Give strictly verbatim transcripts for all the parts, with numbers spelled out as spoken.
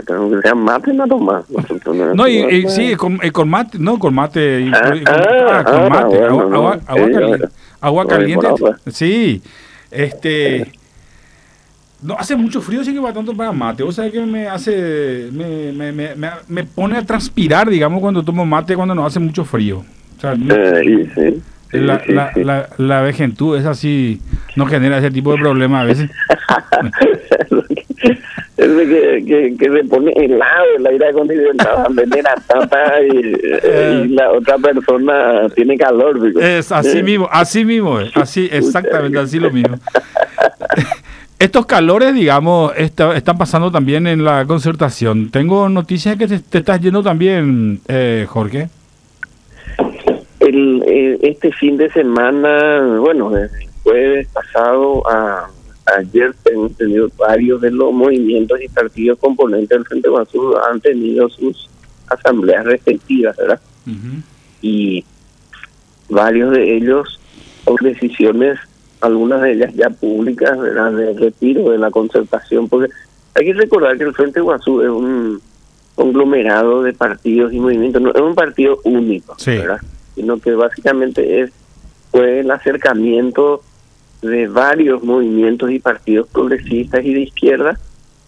aunque sea mate nada más. No, y, y sí, con, eh, con mate, no, con mate, y, Ah, con, ah, ah, con ah, mate, bueno, agua, no, agua, agua sí, caliente, agua no, caliente, por agua. sí, este, no, hace mucho frío, sí que va tanto para mate, o sea que me hace, me, me, me, me, me pone a transpirar, digamos, cuando tomo mate, cuando no hace mucho frío, o sea, no, Eh, y sí, sí, la, sí, la, sí. la, la vejentud es así, no genera ese tipo de problemas a veces. Es de que, que, que se pone helado el aire acondicionado, en vez de la tapa y, y la otra persona tiene calor. Digo. Es así mismo, así mismo, es, así, exactamente, así lo mismo. Estos calores, digamos, está, están pasando también en la Concertación. Tengo noticias que te, te estás yendo también, eh, Jorge. El, eh, este fin de semana, bueno, desde el jueves pasado a ayer, hemos tenido varios de los movimientos y partidos componentes del Frente Guasú han tenido sus asambleas respectivas, ¿verdad? Uh-huh. Y varios de ellos con decisiones, algunas de ellas ya públicas, ¿verdad?, de retiro de la Concertación, porque hay que recordar que el Frente Guasú es un conglomerado de partidos y movimientos, no es un partido único, sí, ¿verdad?, sino que básicamente es fue el acercamiento de varios movimientos y partidos progresistas y de izquierda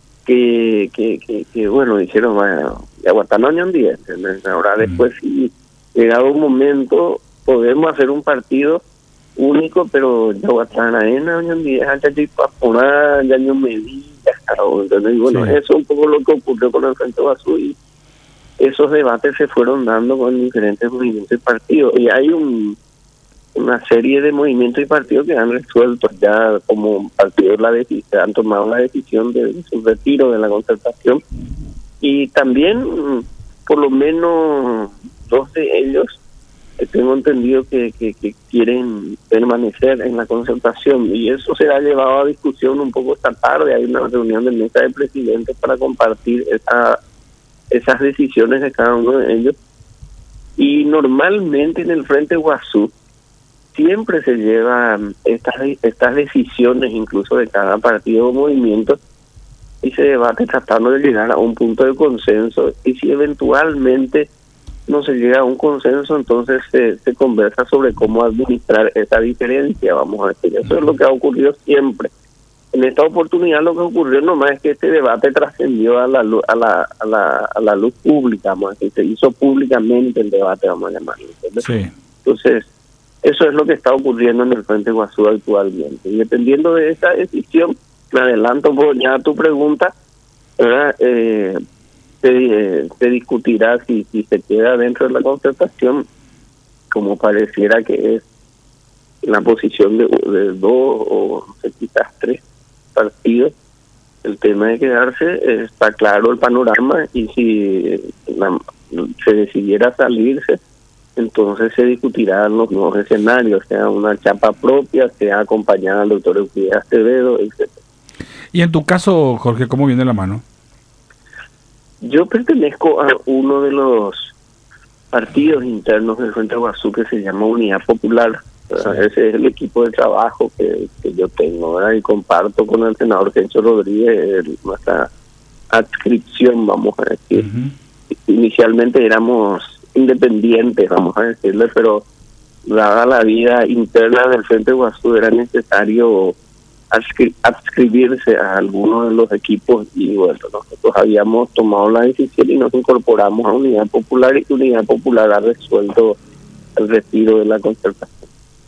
que, que, que, que bueno, dijeron, bueno, aguantar la Unión diez. Ahora después, si llegado un momento, podemos hacer un partido único, pero ya aguantar la Unión diez, ya ya ya no me di, entonces, y bueno, sí, eso es un poco lo que ocurrió con el Frente Guasú y esos debates se fueron dando con diferentes movimientos y partidos. Y hay un una serie de movimientos y partidos que han resuelto ya como partidos la decisión, han tomado la decisión de su retiro de la Concertación. Y también, por lo menos dos de ellos, tengo entendido que, que, que quieren permanecer en la Concertación. Y eso se ha llevado a discusión un poco esta tarde. Hay una reunión de mesa de presidentes para compartir esa esas decisiones de cada uno de ellos. Y normalmente en el Frente Guasú siempre se llevan estas estas decisiones, incluso de cada partido o movimiento, y se debate tratando de llegar a un punto de consenso, y si eventualmente no se llega a un consenso, entonces se, se conversa sobre cómo administrar esa diferencia, vamos a decir. Eso es lo que ha ocurrido siempre. En esta oportunidad lo que ocurrió nomás es que este debate trascendió a la luz, a la, a la, a la luz pública, vamos a decir, se hizo públicamente el debate, vamos a llamarlo. Sí. Entonces, eso es lo que está ocurriendo en el Frente Guasú actualmente. Y dependiendo de esa decisión, me adelanto por ya a tu pregunta, ¿verdad? Eh, se, eh, se discutirá si, si se queda dentro de la Concertación, como pareciera que es la posición de, de dos o no sé, quizás tres partidos. El tema de quedarse, está claro el panorama, y si la, se decidiera salirse, entonces se discutirán los nuevos escenarios, sea una chapa propia, sea acompañada al doctor Euclides Acevedo, etcétera. Y en tu caso, Jorge, ¿cómo viene la mano? Yo pertenezco a uno de los partidos internos del Frente Guasú que se llama Unidad Popular. Sí. Ese es el equipo de trabajo que, que yo tengo, ¿verdad? Y comparto con el senador Gencho Rodríguez nuestra adscripción, vamos a decir. Uh-huh. Inicialmente éramos independientes, vamos a decirle, pero dada la vida interna del Frente Guasú era necesario adscri- adscribirse a alguno de los equipos, y bueno, nosotros habíamos tomado la decisión y nos incorporamos a Unidad Popular, y Unidad Popular ha resuelto el retiro de la Concertación.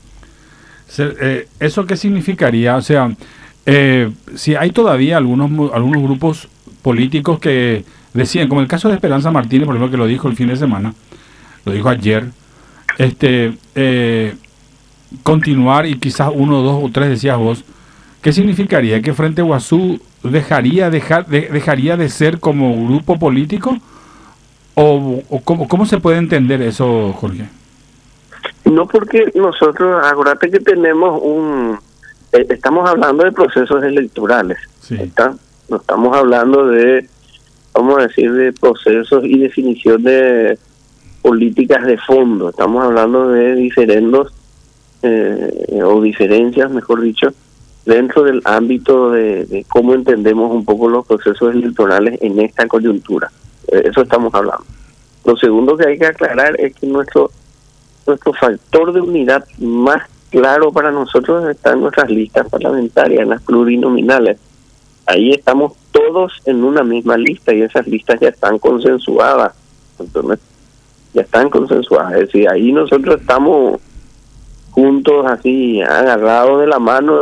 Eh, ¿Eso qué significaría? O sea, eh, si hay todavía algunos algunos grupos políticos que decían, como el caso de Esperanza Martínez, por ejemplo, que lo dijo el fin de semana, lo dijo ayer, este eh, continuar, y quizás uno, dos o tres decías vos, ¿qué significaría? ¿Que Frente Guasú dejaría dejar de, dejaría de ser como grupo político? ¿O, o cómo, cómo se puede entender eso, Jorge? No, porque nosotros, acuérdate que tenemos un... Eh, estamos hablando de procesos electorales, sí. ¿Está? No estamos hablando de, vamos a decir, de procesos y definición de políticas de fondo. Estamos hablando de diferendos, eh, o diferencias, mejor dicho, dentro del ámbito de, de cómo entendemos un poco los procesos electorales en esta coyuntura. Eh, eso estamos hablando. Lo segundo que hay que aclarar es que nuestro nuestro factor de unidad más claro para nosotros está en nuestras listas parlamentarias, en las plurinominales. Ahí estamos todos en una misma lista y esas listas ya están consensuadas. Entonces, ya están consensuadas. Es decir, ahí nosotros estamos juntos, así, agarrados de la mano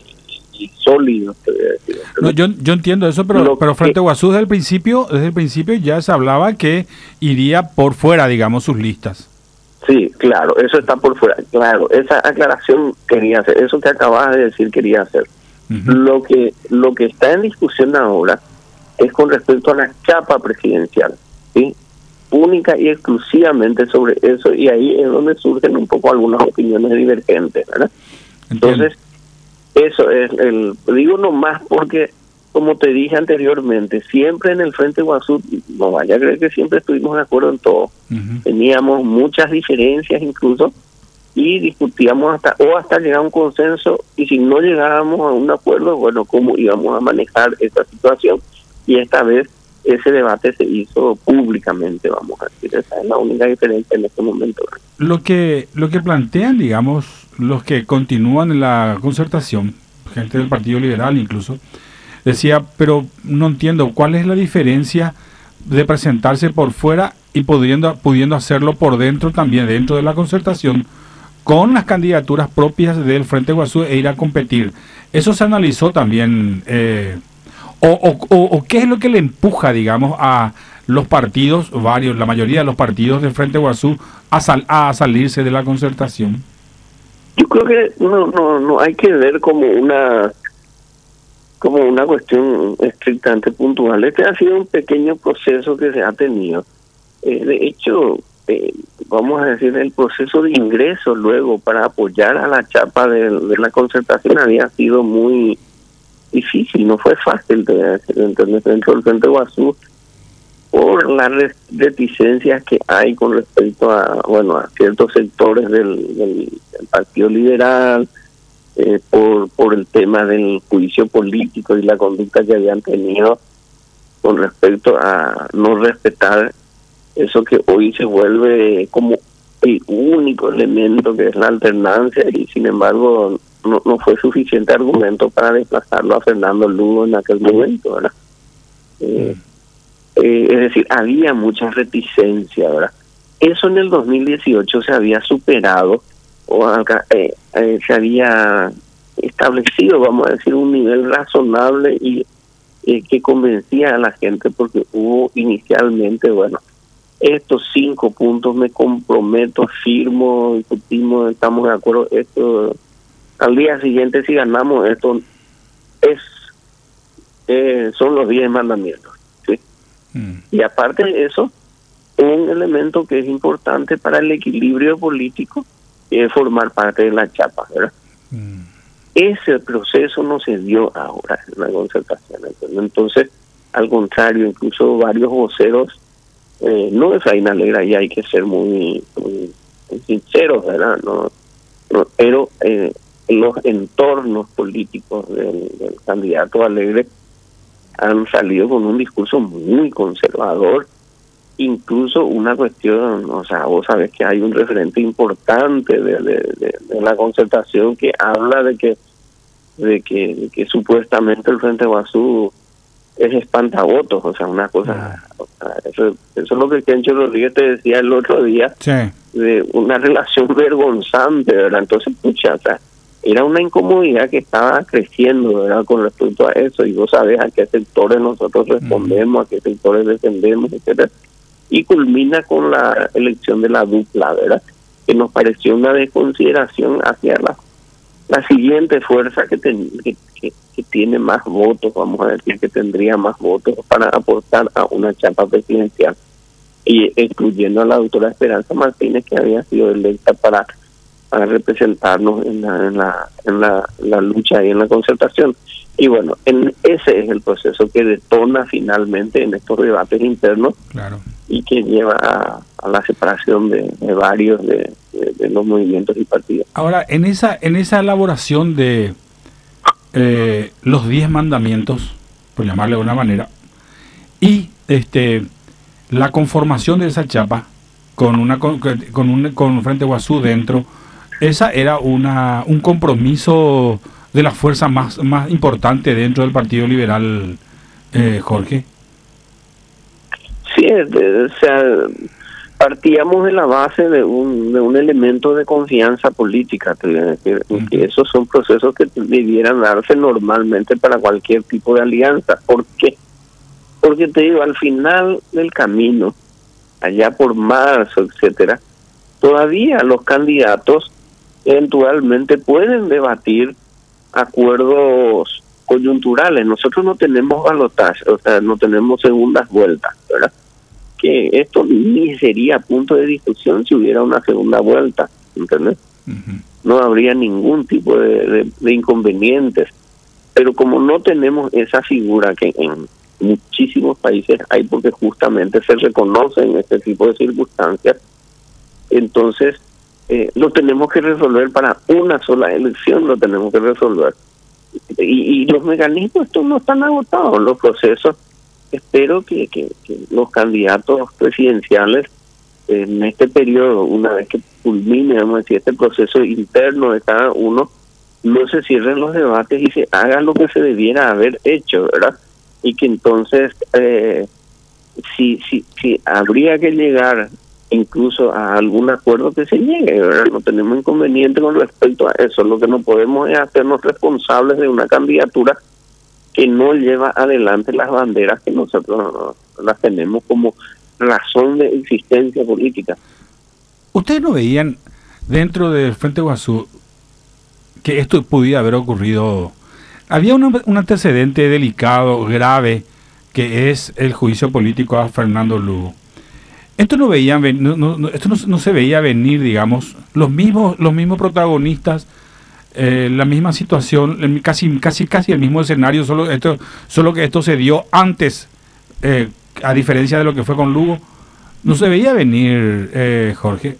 y sólidos. No, yo, yo entiendo eso, pero, pero Frente Guazú desde el principio, desde el principio ya se hablaba que iría por fuera, digamos, sus listas. Sí, claro, eso está por fuera, claro, esa aclaración quería hacer, eso que acabas de decir quería hacer. Uh-huh. Lo que lo que está en discusión ahora es con respecto a la chapa presidencial, ¿sí? Única y exclusivamente sobre eso, y ahí es donde surgen un poco algunas opiniones divergentes, ¿verdad? Entiendo. Entonces, eso es el, digo nomás porque, como te dije anteriormente, siempre en el Frente Guazú, no vaya a creer que siempre estuvimos de acuerdo en todo. Uh-huh. Teníamos muchas diferencias incluso y discutíamos hasta o hasta llegar a un consenso, y si no llegábamos a un acuerdo, bueno, cómo íbamos a manejar esta situación. Y esta vez ese debate se hizo públicamente, vamos a decir. Esa es la única diferencia en este momento. Lo que, lo que plantean, digamos, los que continúan en la concertación, gente del Partido Liberal incluso, decía, pero no entiendo cuál es la diferencia de presentarse por fuera y pudiendo, pudiendo hacerlo por dentro también, dentro de la concertación, con las candidaturas propias del Frente Guazú e ir a competir. Eso se analizó también, eh, o, o, o, o qué es lo que le empuja, digamos, a los partidos, varios, la mayoría de los partidos del Frente Guazú, a, sal, a salirse de la concertación. Yo creo que no, no, no hay que ver como una como una cuestión estrictamente puntual. Este ha sido un pequeño proceso que se ha tenido. Eh, de hecho, eh, vamos a decir, el proceso de ingreso luego para apoyar a la chapa de, de la concertación había sido muy difícil, no fue fácil de, dentro, dentro del Frente Guazú, por las reticencias que hay con respecto a, bueno, a ciertos sectores del, del, del Partido Liberal, Eh, por por el tema del juicio político y la conducta que habían tenido con respecto a no respetar eso que hoy se vuelve como el único elemento, que es la alternancia, y sin embargo no, no fue suficiente argumento para desplazarlo a Fernando Lugo en aquel momento, ¿verdad? Eh, eh, es decir, había mucha reticencia, ¿verdad? Eso en el dos mil dieciocho se había superado, o eh, eh, se había establecido, vamos a decir, un nivel razonable y eh, que convencía a la gente, porque hubo inicialmente, bueno, estos cinco puntos me comprometo, firmo, discutimos, estamos de acuerdo, esto al día siguiente si ganamos esto es eh, son los diez mandamientos, ¿sí? Mm. Y aparte de eso, un elemento que es importante para el equilibrio político es formar parte de la chapa, ¿verdad? Mm. Ese proceso no se dio ahora en la concertación. Entonces, al contrario, incluso varios voceros, eh, no es Faina Alegra, y hay que ser muy, muy, muy sinceros, ¿verdad? No, no, pero eh, los entornos políticos del, del candidato Alegre han salido con un discurso muy conservador. Incluso una cuestión, o sea, vos sabés que hay un referente importante de, de, de, de la concertación que habla de que de que, de que supuestamente el Frente Guazú es espantavotos, o sea, una cosa, o sea, eso, eso es lo que Kencho Rodríguez te decía el otro día, sí, de una relación vergonzante, ¿verdad? Entonces, pucha, o sea, era una incomodidad que estaba creciendo, ¿verdad?, con respecto a eso, y vos sabés a qué sectores nosotros respondemos, mm. a qué sectores defendemos, etcétera. Y culmina con la elección de la dupla, ¿verdad?, que nos pareció una desconsideración hacia la, la siguiente fuerza que, ten, que, que, que tiene más votos, vamos a decir, que tendría más votos para aportar a una chapa presidencial, y excluyendo a la doctora Esperanza Martínez, que había sido electa para, para representarnos en la, en la en la, la lucha y en la concertación. Y bueno, en ese es el proceso que detona finalmente en estos debates internos, claro, y que lleva a, a la separación de, de varios de, de, de los movimientos y partidos. Ahora, en esa en esa elaboración de eh, los diez mandamientos, por llamarle de una manera, y este la conformación de esa chapa con una con, con un con Frente Guazú dentro, esa era una un compromiso de la fuerza más más importante dentro del Partido Liberal, eh, Jorge. Sí, o sea, partíamos de la base de un, de un elemento de confianza política, que, que, uh-huh. que esos son procesos que debieran darse normalmente para cualquier tipo de alianza. ¿Por qué? Porque te digo, al final del camino, allá por marzo, etcétera, todavía los candidatos eventualmente pueden debatir acuerdos coyunturales. Nosotros no tenemos balotaje, o sea, no tenemos segundas vueltas, ¿verdad? Que esto ni sería punto de discusión si hubiera una segunda vuelta, ¿entendés? Uh-huh. No habría ningún tipo de, de, de inconvenientes. Pero como no tenemos esa figura que en muchísimos países hay, porque justamente se reconocen este tipo de circunstancias, entonces eh, lo tenemos que resolver para una sola elección, lo tenemos que resolver. Y, y los mecanismos estos no están agotados, los procesos. Espero que, que, que los candidatos presidenciales en este periodo, una vez que culmine, vamos a decir, este proceso interno de cada uno, no se cierren los debates y se haga lo que se debiera haber hecho, ¿verdad? Y que entonces, eh, si, si, si habría que llegar incluso a algún acuerdo, que se llegue, ¿verdad? No tenemos inconveniente con respecto a eso. Lo que no podemos es hacernos responsables de una candidatura que no lleva adelante las banderas que nosotros las tenemos como razón de existencia política. ¿Ustedes no veían dentro del Frente Guazú que esto pudiera haber ocurrido? Había un, un antecedente delicado, grave, que es el juicio político a Fernando Lugo. Esto no veían, no, no, esto no, no se veía venir, digamos, los mismos, los mismos protagonistas, eh, la misma situación, casi, casi, casi el mismo escenario, solo esto, solo que esto se dio antes, eh, a diferencia de lo que fue con Lugo. No se veía venir, eh, Jorge.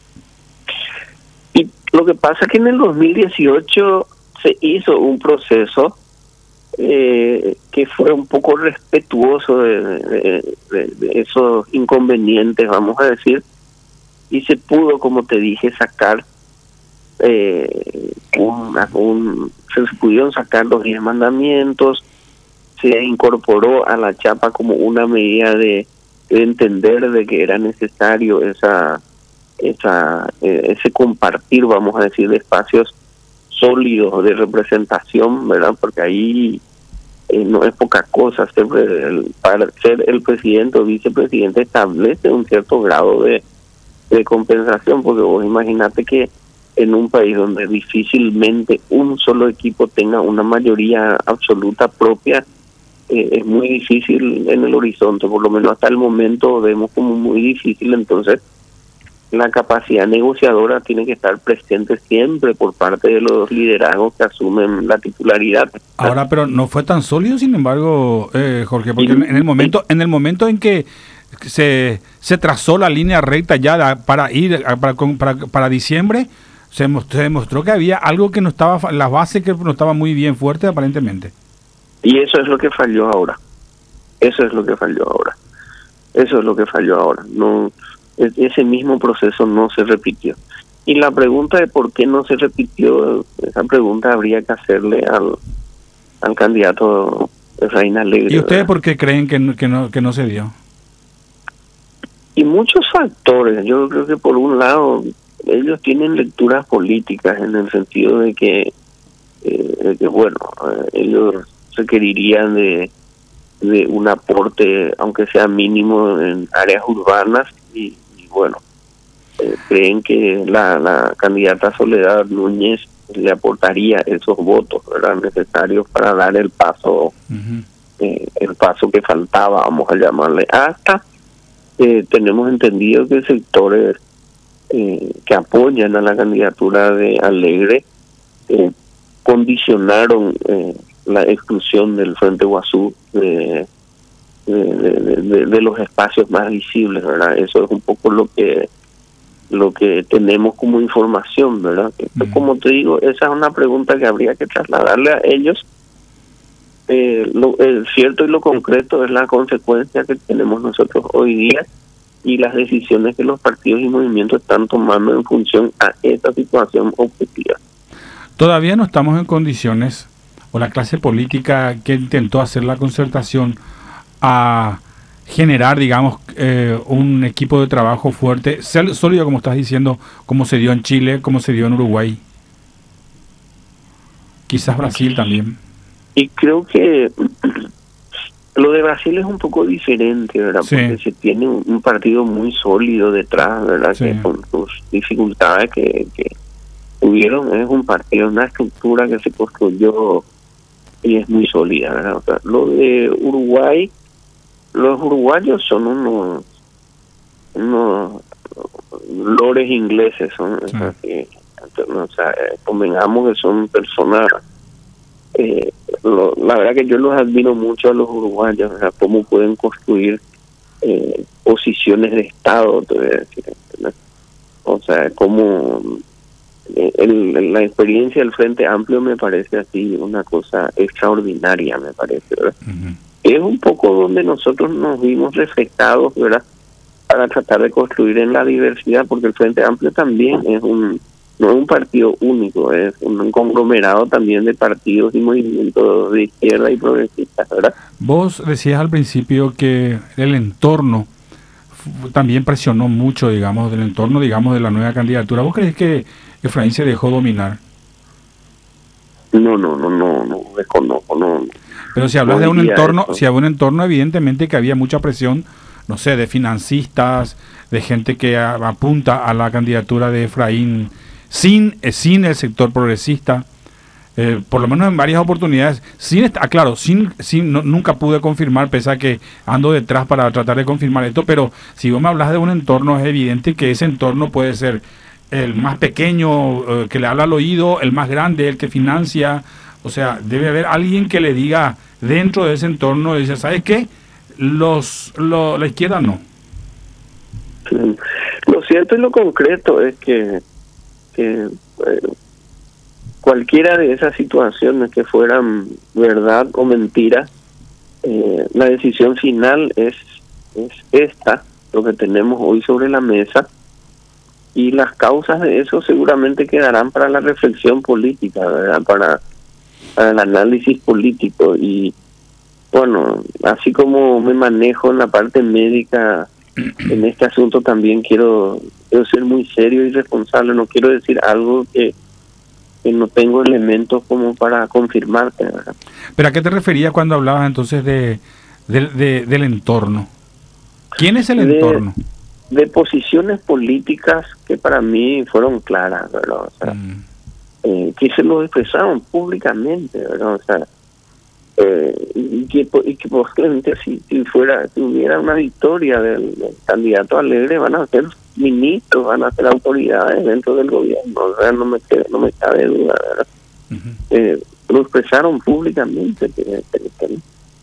Y lo que pasa es que en el dos mil dieciocho se hizo un proceso eh, que fue un poco respetuoso de, de, de, de esos inconvenientes, vamos a decir, y se pudo, como te dije, sacar eh, un, un, se pudieron sacar los diez mandamientos, se incorporó a la chapa como una medida de, de entender de que era necesario esa esa eh, ese compartir, vamos a decir, de espacios sólidos de representación, ¿verdad? Porque ahí eh, no es poca cosa. Siempre el, para ser el presidente o vicepresidente establece un cierto grado de, de compensación, porque vos imaginate que en un país donde difícilmente un solo equipo tenga una mayoría absoluta propia, eh, es muy difícil en el horizonte, por lo menos hasta el momento vemos como muy difícil. Entonces la capacidad negociadora tiene que estar presente siempre por parte de los liderazgos que asumen la titularidad. Ahora, pero no fue tan sólido, sin embargo, eh, Jorge, porque en el momento, en el momento en que se se trazó la línea recta ya para ir para para, para diciembre, se mostró, se demostró que había algo que no estaba, la base que no estaba muy bien fuerte aparentemente. Y eso es lo que falló ahora. Eso es lo que falló ahora. Eso es lo que falló ahora. No, ese mismo proceso no se repitió. Y la pregunta de por qué no se repitió, esa pregunta habría que hacerle al, al candidato Efraín Alegre. ¿Y ustedes por qué creen que no, que no, que no se dio? Y muchos factores. Yo creo que por un lado ellos tienen lecturas políticas, en el sentido de que, eh, de que bueno, eh, ellos requerirían de, de un aporte, aunque sea mínimo, en áreas urbanas, y, y bueno, eh, creen que la, la candidata Soledad Núñez le aportaría esos votos, ¿verdad?, necesarios para dar el paso, uh-huh. eh, el paso que faltaba, vamos a llamarle. Hasta eh, tenemos entendido que sectores eh, que apoyan a la candidatura de Alegre eh, condicionaron eh, la exclusión del Frente Guazú de, de, de, de, de los espacios más visibles, ¿verdad? Eso es un poco lo que lo que tenemos como información, ¿verdad? Uh-huh. Como te digo, esa es una pregunta que habría que trasladarle a ellos. Eh, lo, el cierto y lo concreto es la consecuencia que tenemos nosotros hoy día y las decisiones que los partidos y movimientos están tomando en función a esta situación objetiva. Todavía no estamos en condiciones, o la clase política que intentó hacer la concertación, a generar, digamos, eh, un equipo de trabajo fuerte, sólido, como estás diciendo, como se dio en Chile, como se dio en Uruguay. Quizás Brasil también. Y creo que lo de Brasil es un poco diferente, ¿verdad? Sí. Porque se tiene un, un partido muy sólido detrás, ¿verdad? Sí. Que con sus dificultades que, que tuvieron, es un partido, una estructura que se construyó y es muy sólida, ¿verdad? O sea, lo de Uruguay, los uruguayos son unos, unos lores ingleses, son, sí. o sea, que, o sea, convengamos que son personas... Eh, lo, la verdad que yo los admiro mucho a los uruguayos, o sea, cómo pueden construir eh, posiciones de Estado, te voy a decir, ¿no? O sea, cómo el, el, la experiencia del Frente Amplio me parece así una cosa extraordinaria, me parece, ¿verdad? Uh-huh. Es un poco donde nosotros nos vimos reflejados, ¿verdad? Para tratar de construir en la diversidad, porque el Frente Amplio también es un no es un partido único, es un conglomerado también de partidos y movimientos de izquierda y progresistas, ¿verdad? Vos decías al principio que el entorno también presionó mucho, digamos, del entorno, digamos, de la nueva candidatura. ¿Vos crees que Efraín se dejó dominar? No, no, no, no, no desconozco, no. Pero si hablas no de un entorno, eso. si había un entorno, evidentemente que había mucha presión, no sé, de financistas, de gente que a, apunta a la candidatura de Efraín, sin eh, sin el sector progresista, eh, por lo menos en varias oportunidades, sin ah, claro, sin, sin no, nunca pude confirmar, pese a que ando detrás para tratar de confirmar esto, pero si vos me hablas de un entorno, es evidente que ese entorno puede ser el más pequeño, eh, que le habla al oído, el más grande, el que financia, o sea, debe haber alguien que le diga dentro de ese entorno, dice, ¿sabes qué? Los, lo, la izquierda no. Lo cierto y lo concreto es que que bueno, cualquiera de esas situaciones que fueran verdad o mentira, eh, la decisión final es, es esta, lo que tenemos hoy sobre la mesa, y las causas de eso seguramente quedarán para la reflexión política, ¿verdad? Para, para el análisis político. Y bueno, así como me manejo en la parte médica en este asunto, también quiero, quiero ser muy serio y responsable. No quiero decir algo que, que no tengo elementos como para confirmarte, ¿verdad? ¿Pero a qué te referías cuando hablabas entonces de, de, de del entorno? ¿Quién es el de, entorno? De posiciones políticas que para mí fueron claras, ¿verdad? O sea, mm. eh, que se lo expresaron públicamente, ¿verdad? O sea, Eh, y que y que posiblemente si, si fuera si hubiera una victoria del, del candidato Alegre, van a ser ministros, van a ser autoridades dentro del gobierno, o sea, no me queda, no me cabe duda, ¿verdad? Uh-huh. eh, lo expresaron públicamente, que, que, que,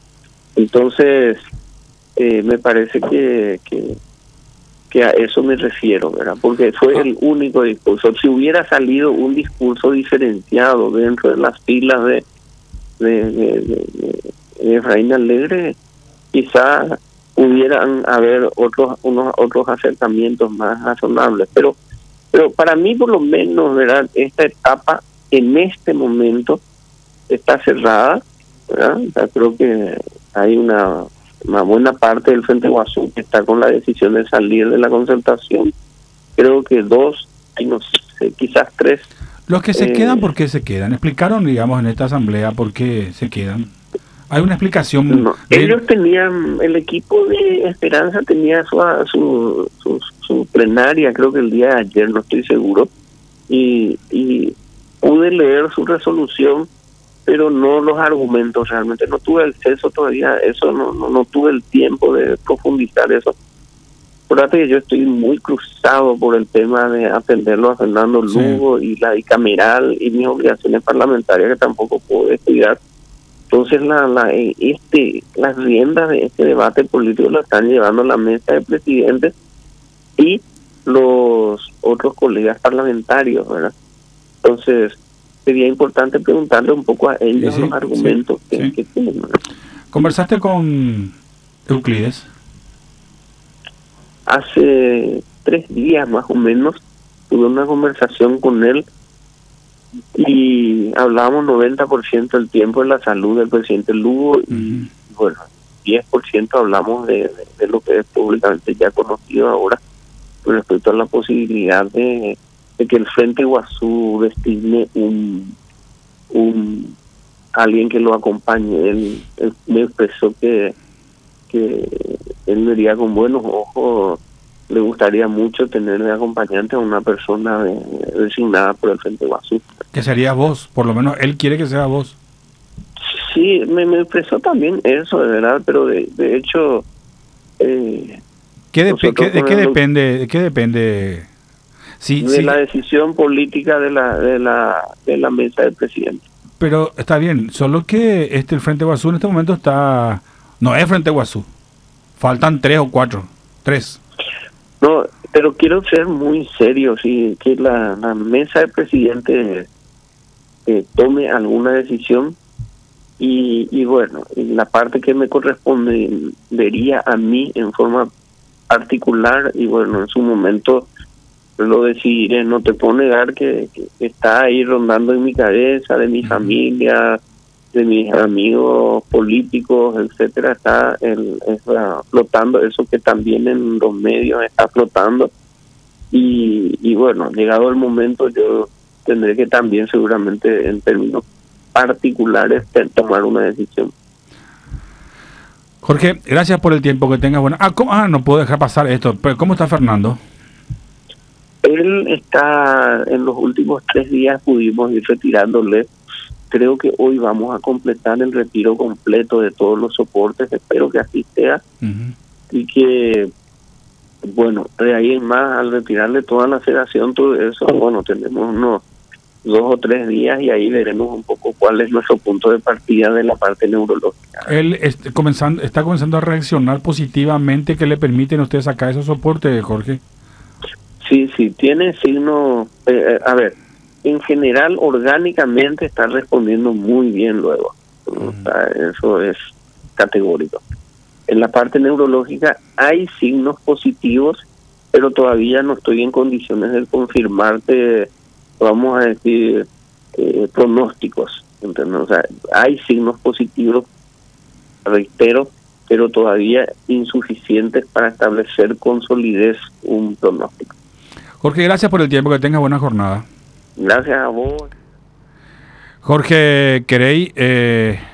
entonces eh, me parece que, que que a eso me refiero, ¿verdad? Porque fue el único discurso. Si hubiera salido un discurso diferenciado dentro de las filas de de, de, de, de Efraín Alegre, quizás pudieran haber otros unos otros acercamientos más razonables, pero pero para mí por lo menos, ¿verdad?, esta etapa en este momento está cerrada, ¿verdad? O sea, creo que hay una una buena parte del Frente Guasú que está con la decisión de salir de la concertación. Creo que dos, y no sé, quizás tres. Los que se eh, quedan, ¿por qué se quedan? ¿Explicaron, digamos, en esta asamblea por qué se quedan? ¿Hay una explicación? No, de... Ellos tenían, el equipo de Esperanza tenía su, su, su, su plenaria, creo que el día de ayer, no estoy seguro, y, y pude leer su resolución, pero no los argumentos, realmente no tuve acceso todavía a eso, no, no, no tuve el tiempo de profundizar eso. Acuérdate que yo estoy muy cruzado por el tema de atenderlo a Fernando Lugo, sí, y la bicameral y mis obligaciones parlamentarias que tampoco puedo descuidar. Entonces la, la este las riendas de este debate político lo están llevando a la mesa de presidentes, y los otros colegas parlamentarios, ¿verdad? Entonces, sería importante preguntarle un poco a ellos sí, sí, los argumentos sí, que, sí. que tienen. ¿Conversaste con Euclides? Hace tres días más o menos tuve una conversación con él y hablábamos noventa por ciento del tiempo de la salud del presidente Lugo y Uh-huh. bueno, diez por ciento hablamos de, de, de lo que es públicamente ya conocido ahora con respecto a la posibilidad de, de que el Frente Iguazú destine un, un alguien que lo acompañe. Él, él me expresó que, que él vería con buenos ojos, le gustaría mucho tener de acompañante a una persona de, designada por el Frente Iguazú. Que serías vos, por lo menos él quiere que sea vos. Sí, me, me expresó también eso, de verdad, pero de, de hecho... Eh, ¿Qué de, qué, ¿De qué depende? ¿De qué depende? Sí, de sí. la decisión política de la, de la de la mesa del presidente. Pero está bien, solo que este el Frente Iguazú en este momento está... No es Frente Iguazú. Faltan tres o cuatro. Tres. No, pero quiero ser muy serio, sí, que la, la mesa del presidente eh, tome alguna decisión y, y bueno, la parte que me correspondería a mí en forma particular y bueno, en su momento lo decidiré. No te puedo negar que, que está ahí rondando en mi cabeza, de mi familia, de mis amigos políticos, etcétera, está el, está flotando eso que también en los medios está flotando y, y bueno, llegado el momento yo tendré que también seguramente en términos particulares tomar una decisión. Jorge, gracias por el tiempo que tengas. Bueno, ah, ¿cómo? ah, no puedo dejar pasar esto. Pero ¿cómo está Fernando? Él está, en los últimos tres días pudimos ir retirándole. Creo que hoy vamos a completar el retiro completo de todos los soportes. Espero que así sea. Uh-huh. Y que, bueno, de ahí en más, al retirarle toda la sedación, todo eso, bueno, tenemos unos dos o tres días y ahí veremos un poco cuál es nuestro punto de partida de la parte neurológica. Él est- comenzando, está comenzando a reaccionar positivamente, que le permiten a ustedes sacar esos soportes, Jorge. Sí, sí, tiene signos, eh, a ver, en general orgánicamente está respondiendo muy bien luego. Uh-huh. O sea, eso es categórico. En la parte neurológica hay signos positivos, pero todavía no estoy en condiciones de confirmarte, vamos a decir, eh, pronósticos. ¿Entendés? O sea, hay signos positivos, reitero, pero todavía insuficientes para establecer con solidez un pronóstico. Jorge, gracias por el tiempo, que tengas buena jornada. Gracias a vos. Jorge Querey, eh,